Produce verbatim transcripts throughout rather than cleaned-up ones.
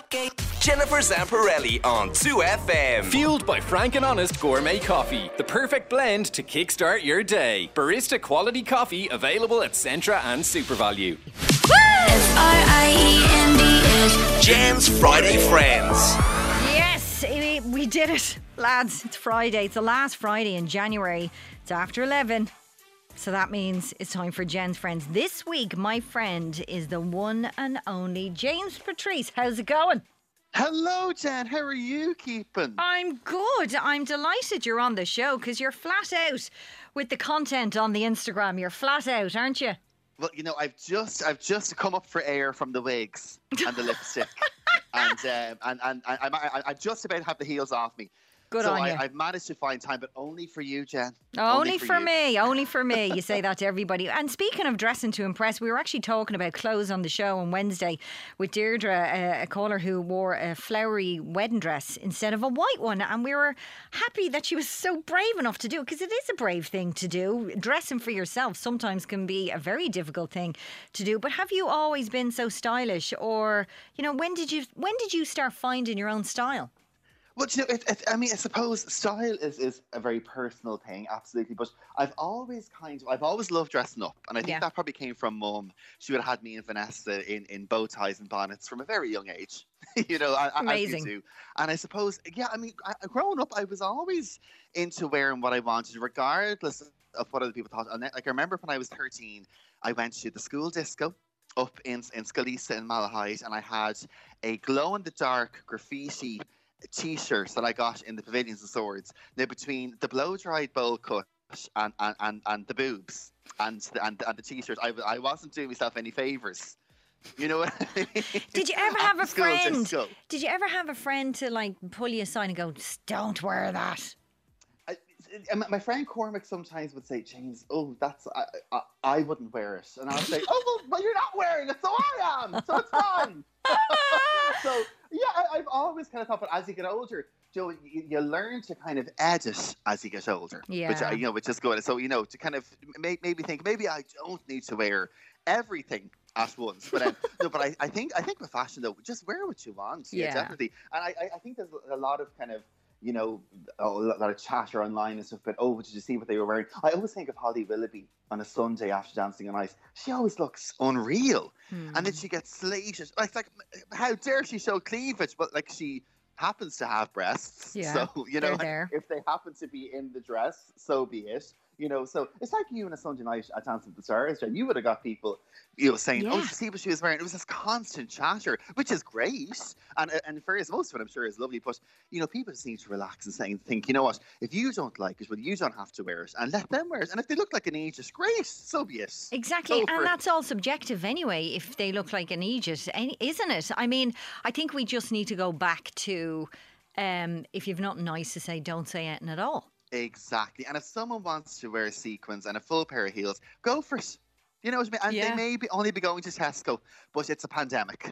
Jennifer Zamparelli on two F M. Fueled by Frank and Honest Gourmet Coffee. The perfect blend to kickstart your day. Barista quality coffee available at Centra and SuperValu. F R I E N D S. Jen's Friday Friends. Yes, we- we did it, lads. It's Friday. It's the last Friday in January. It's after eleven. So that means it's time for Jen's Friends. This week, my friend is the one and only James Patrice. How's it going? Hello, Jen. How are you keeping? I'm good. I'm delighted you're on the show because you're flat out with the content on the Instagram. You're flat out, aren't you? Well, you know, I've just I've just come up for air from the wigs and the lipstick, and um, and and I, I, I, I just about have the heels off me. Good so on I, you. I've managed to find time, but only for you, Jen. Only, for, you. me, only for me. You say that to everybody. And speaking of dressing to impress, we were actually talking about clothes on the show on Wednesday with Deirdre, a, a caller who wore a flowery wedding dress instead of a white one. And we were happy that she was so brave enough to do it, because it is a brave thing to do. Dressing for yourself sometimes can be a very difficult thing to do. But have you always been so stylish? Or, you know, when did you when did you start finding your own style? Well, you know, it, it, I mean, I suppose style is, is a very personal thing, absolutely. But I've always kind of, I've always loved dressing up. And I think Yeah. that probably came from Mum. She would have had me and Vanessa in, in bow ties and bonnets from a very young age. you know, I, Amazing. as you do. And I suppose, yeah, I mean, I, growing up, I was always into wearing what I wanted, regardless of what other people thought. And like, I remember when I was thirteen, I went to the school disco up in, in Scalisa in Malahide, and I had a glow-in-the-dark graffiti T-shirts that I got in the Pavilions and Swords. Now, between the blow-dried bowl cut and, and, and, and the boobs and the, and, and the T-shirts, I, I wasn't doing myself any favours. You know what I mean? Did you ever have a School friend? disco. Did you ever have a friend to like pull you aside and go, "Don't wear that"? I, I, my friend Cormac sometimes would say, "James, oh, that's I, I, I wouldn't wear it," and I would say, "Oh, well, well, you're not wearing it, so I am, so it's fine." So yeah, I, I've always kind of thought, but as you get older, Joe, you, you learn to kind of edit as you get older, Yeah. which I- you know, which is good. So you know, to kind of make maybe think maybe I don't need to wear everything at once, but um, no, but I, I think I think with fashion though, just wear what you want, yeah, Yeah. definitely. And I, I- I think there's a lot of kind of, you know, a lot of chatter online and stuff, but oh, did you see what they were wearing? I always think of Holly Willoughby on a Sunday after Dancing on Ice. She always looks unreal. And then she gets slated. Like, like, how dare she show cleavage? But like, she happens to have breasts. Yeah, So, you know, they're there. if they happen to be in the dress, so be it. You know, so it's like you on a Sunday night at Dancing with the Stars, Jen. You would have got people, you know, saying, Yeah. "Oh, did you see what she was wearing?" It was this constant chatter, which is great, and and for most of it, I'm sure is lovely. But you know, people just need to relax and say and think, you know what? If you don't like it, well, you don't have to wear it, and let them wear it. And if they look like an aegis, great, so be it. Exactly, Go for and it. that's all subjective anyway, if they look like an Aegis, any- isn't it? I mean, I think we just need to go back to, um, if you've nothing nice to say, don't say anything at all. Exactly. And if someone wants to wear sequins and a full pair of heels, go for it. You know what I mean? And Yeah. they may be only be going to Tesco, but it's a pandemic.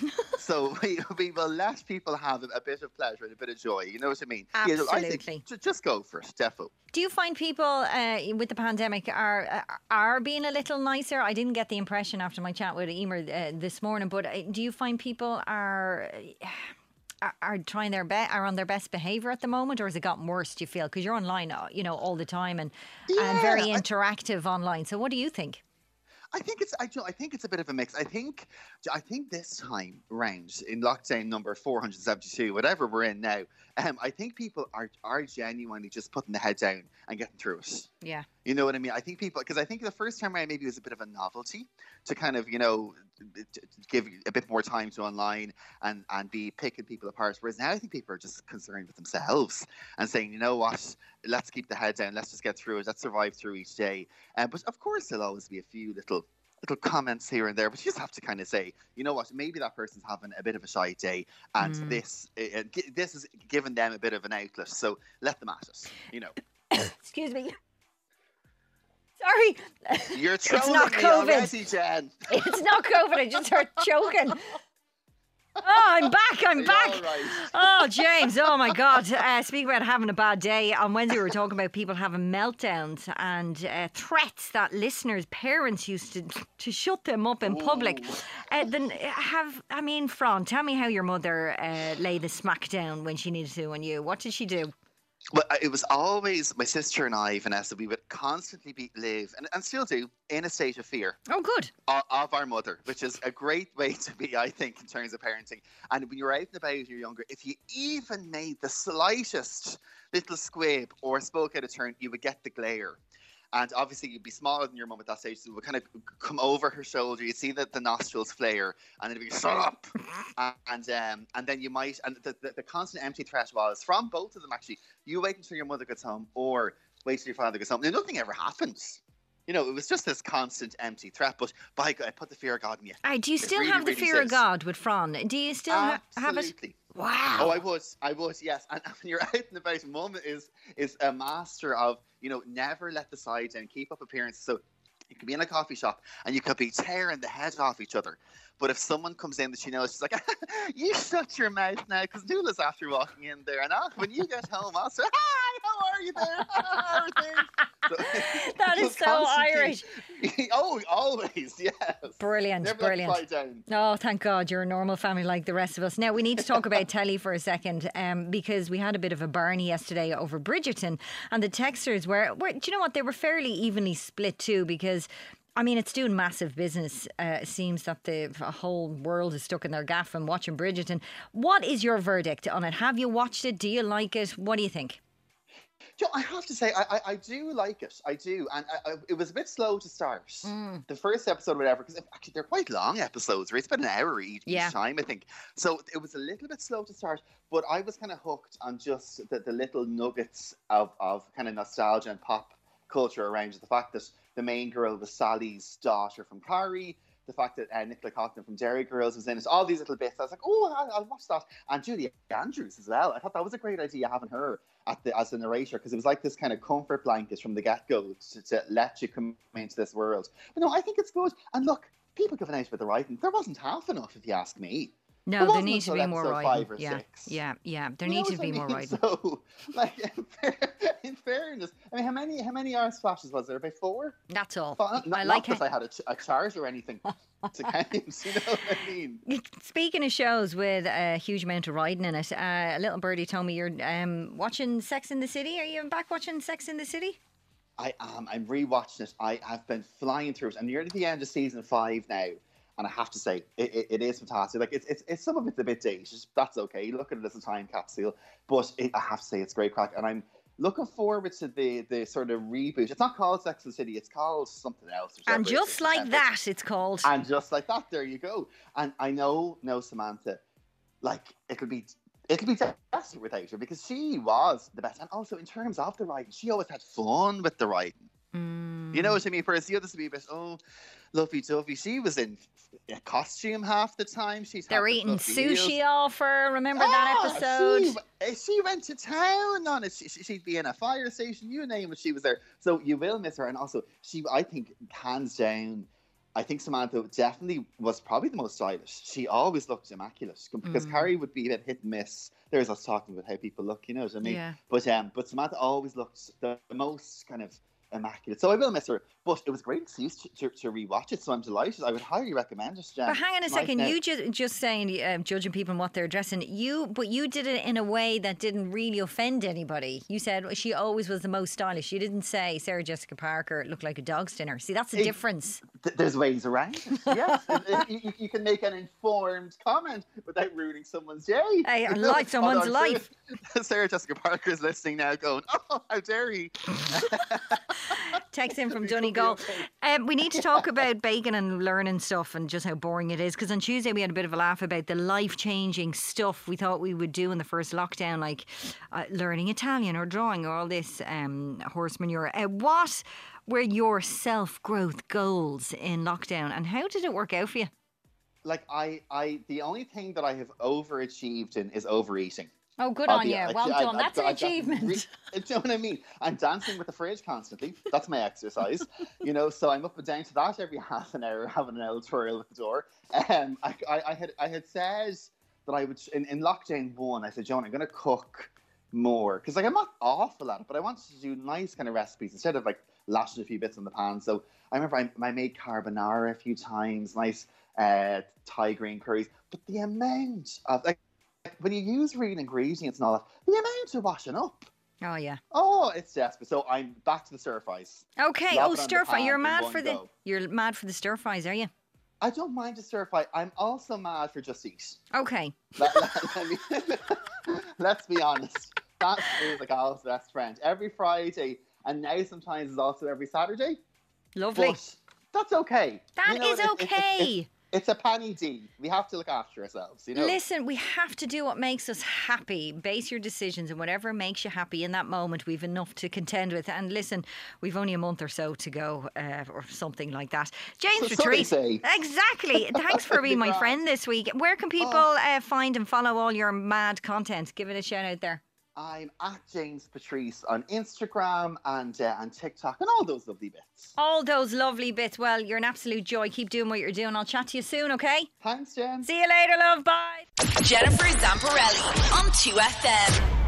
So we, we will let people have a, a bit of pleasure and a bit of joy. You know what I mean? Yeah, I Absolutely. think ju- just go for it, defo. Do you find people uh, with the pandemic are uh, are being a little nicer? I didn't get the impression after my chat with Emer uh, this morning, but uh, do you find people are... Uh, are- are trying their best, are on their best behaviour at the moment, or has it gotten worse, do you feel? Because you're online, uh, you know, all the time and, and Yeah, very I- interactive online. So what do you think? I think it's I, do- I think it's a bit of a mix. I think I think this time round in lockdown number four hundred seventy-two, whatever we're in now, um, I think people are are genuinely just putting the head down and getting through it. Yeah. You know what I mean? I think people, because I think the first time around maybe it was a bit of a novelty to kind of, you know, t- t- give a bit more time to online and, and be picking people apart. Whereas now I think people are just concerned with themselves and saying, you know what, let's keep the head down, let's just get through it, let's survive through each day. Uh, but of course there'll always be a few little little comments here and there, but you just have to kind of say, you know what, maybe that person's having a bit of a shy day and Mm. this uh, gi- this is giving them a bit of an outlet, so let them at it, you know. Excuse me. Sorry. You're It's trolling not me COVID. already, Jen. It's not COVID. I just started choking. Oh, I'm back. I'm Are you back. all right? Oh, James. Oh, my God. Uh, speaking about having a bad day, on Wednesday we were talking about people having meltdowns and uh, threats that listeners, parents used to to shut them up in public. Uh, then have, I mean, Fran, tell me how your mother uh, laid the smack down when she needed to on you. What did she do? Well, I- it was always my sister and I, Vanessa. We would constantly be live and, and still do in a state of fear Oh, good. of, of our mother, which is a great way to be, I think, in terms of parenting. And when you're out and about and you're younger, if you even made the slightest little squib or spoke out of turn, you would get the glare. And obviously, you'd be smaller than your mum at that stage, so it would kind of come over her shoulder. You'd see the, the nostrils flare, and it'd be shut up. and um, and then you might, and the, the, the constant empty threat was from both of them actually. You wait until your mother gets home, or wait till your father gets home. Now, nothing ever happens. You know, it was just this constant empty threat. But by God, I put the fear of God in you. Uh, do you It still really, have the really fear of does. God with Fran? Do you still ha- have it? Absolutely. Wow. Oh, I would, I would, yes. And when you're out and about, Mum is is a master of, you know, never let the side down, keep up appearances. So you could be in a coffee shop and you could be tearing the head off each other. But if someone comes in that she knows, she's like, you shut your mouth now, because Nuala's after walking in there. And oh, when you get home, I'll say, hi, how are you there? How are things? So, That is so constantly- Irish. Oh, always, yes. Brilliant, Never brilliant. let the side down. Oh, thank God you're a normal family like the rest of us. Now, we need to talk about telly for a second um, because we had a bit of a Barney yesterday over Bridgerton, and the texters were, were, do you know what, they were fairly evenly split too, because I mean, it's doing massive business. Uh, it seems that the whole world is stuck in their gaff and watching Bridgerton. What is your verdict on it? Have you watched it? Do you like it? What do you think? You know, I have to say, I, I, I do like it. I do. And I, I, it was a bit slow to start. Mm. The first episode, whatever, because actually they're quite long episodes, right? It's about an hour each, Yeah. each time, I think. So it was a little bit slow to start, but I was kind of hooked on just the, the little nuggets of, of kind of nostalgia and pop culture around it. The fact that the main girl was Sally's daughter from Carrie, the fact that uh, Nicola Coughlan from Derry Girls was in it, all these little bits. I was like, oh, I'll, I'll watch that. And Julie Andrews as well. I thought that was a great idea having her at the, as the narrator, because it was like this kind of comfort blanket from the get-go to, to let you come into this world. But no, I think it's good. And look, people giving out about the writing, there wasn't half enough, if you ask me. No, It there wasn't needs to be until more episode writing. five or Yeah, six. yeah, yeah. There You needs know to what be I more mean? writing. So, like, in, fair, in fairness, I mean, how many how many hour splashes was there? About four? That's all. But not, I not like that it. I had a, ch- a chart or anything to count. You know what I mean? Speaking of shows with a huge amount of writing in it, uh, a little birdie told me you're um, watching Sex in the City. Are you back watching Sex in the City? I am. I'm rewatching it. I have been flying through it. I'm near to the end of season five now. And I have to say, it, it, it is fantastic. Like it's, it's, it's some of it's a bit dated. That's okay. You look at it as a time capsule, but it, I have to say, it's great crack. And I'm looking forward to the the sort of reboot. It's not called Sex and the City. It's called something else. Or And separate, just or like separate. that, it's called. And just like that, there you go. And I know, no, Samantha, like it'll be. It'll be desperate without her, because she was the best. And also in terms of the writing, she always had fun with the writing. Mm. You know what I mean? Whereas the others would be a bit, oh, lovey-dovey. She was in a costume half the time. She's They're had the eating fluffy heels. sushi off her. Remember that Ah, episode? She, eh, she went to town on it. She, she- she'd be in a fire station, you name it, she was there. So you will miss her. And also, she, I think, hands down, I think Samantha definitely was probably the most stylish. She always looked immaculate, because Mm. Carrie would be a bit hit and miss. There's us talking about how people look, you know what I mean? Yeah. But um, but Samantha always looked the most kind of immaculate. So I will miss her. But it was a great excuse to, to, to rewatch it, so I'm delighted. I would highly recommend it. Um, But hang on a right second, now. you just just saying uh, judging people and what they're dressing. You, but you did it in a way that didn't really offend anybody. You said she always was the most stylish. You didn't say Sarah Jessica Parker looked like a dog stinner. See, that's the Hey, difference. Th- There's ways around it. Yes, It- it- you, you can make an informed comment without ruining someone's day. Hey, You and know? like someone's Although I'm life. sure Sarah Jessica Parker is listening now, going, "Oh, how dare he!" Text in from You could be Donegal. okay. Um, we need to talk about bacon and learning stuff and just how boring it is. Because on Tuesday we had a bit of a laugh about the life-changing stuff we thought we would do in the first lockdown, like uh, learning Italian or drawing or all this um, horse manure. Uh, what were your self-growth goals in lockdown, and how did it work out for you? Like I, I, the only thing that I have overachieved in is overeating. Oh, good I'll on be- you. I- Well I- done. I- That's an I- I- achievement. re- Do you know what I mean? I'm dancing with the fridge constantly. That's my exercise. You know, so I'm up and down to that every half an hour, having an old twirl at the door. Um, I, I, I had, I had said that I would, in, in lockdown one, I said, Joan, I'm going to cook more. Because like, I'm not awful at it, but I wanted to do nice kind of recipes instead of like lashing a few bits in the pan. So I remember I, I made carbonara a few times, nice uh, Thai green curries. But the amount of, like, when you use real ingredients and all that, the amount of washing up. Oh, yeah. Oh, it's desperate. So I'm back to the stir fries. Okay. Lob Oh, it on stir the fry. pan You're in mad one for the go. you're mad for the stir fries, are you? I don't mind a stir fry. I'm also mad for Just Eat. Okay. Let, let, let me, let's be honest. That is like Al's best friend. Every Friday, and now sometimes it's also every Saturday. Lovely. But that's okay. That You know, is it- it- it- okay. it- It's a panny D. We have to look after ourselves, you know. Listen, we have to do what makes us happy. Base your decisions on whatever makes you happy in that moment. We've enough to contend with. And listen, we've only a month or so to go, uh, or something like that. James So- so they Retreat. say. Exactly. Thanks for being my Right. friend this week. Where can people Oh. uh, find and follow all your mad content? Give it a shout out there. I'm at James Patrice on Instagram and uh, and TikTok and all those lovely bits. All those lovely bits. Well, you're an absolute joy. Keep doing what you're doing. I'll chat to you soon, okay? Thanks, Jen. See you later, love. Bye. Jennifer Zamparelli on two F M.